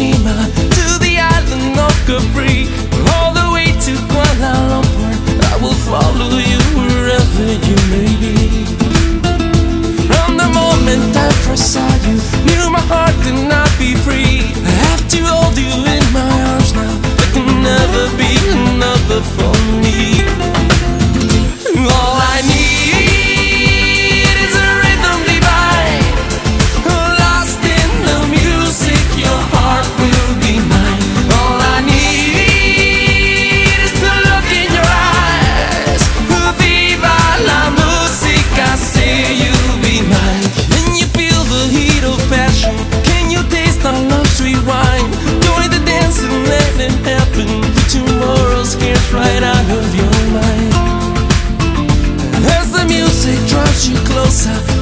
Ipanema to the island of Capri, all the way to Kuala Lumpur. I will follow you wherever you may be. From the moment I first saw you, knew my heart could not be free. I have to hold you in my arms now. There can never be another for me. All I need is a rhythm divine, lost in the music, your heart will be mine. All I need is to look in your eyes. Viva la musica, say you'll be mine. Can you feel the heat of passion? Can you taste our love sweet wine? Join the dance and let it happen. The tomorrow scares right out of your mind. As the music draws you closer,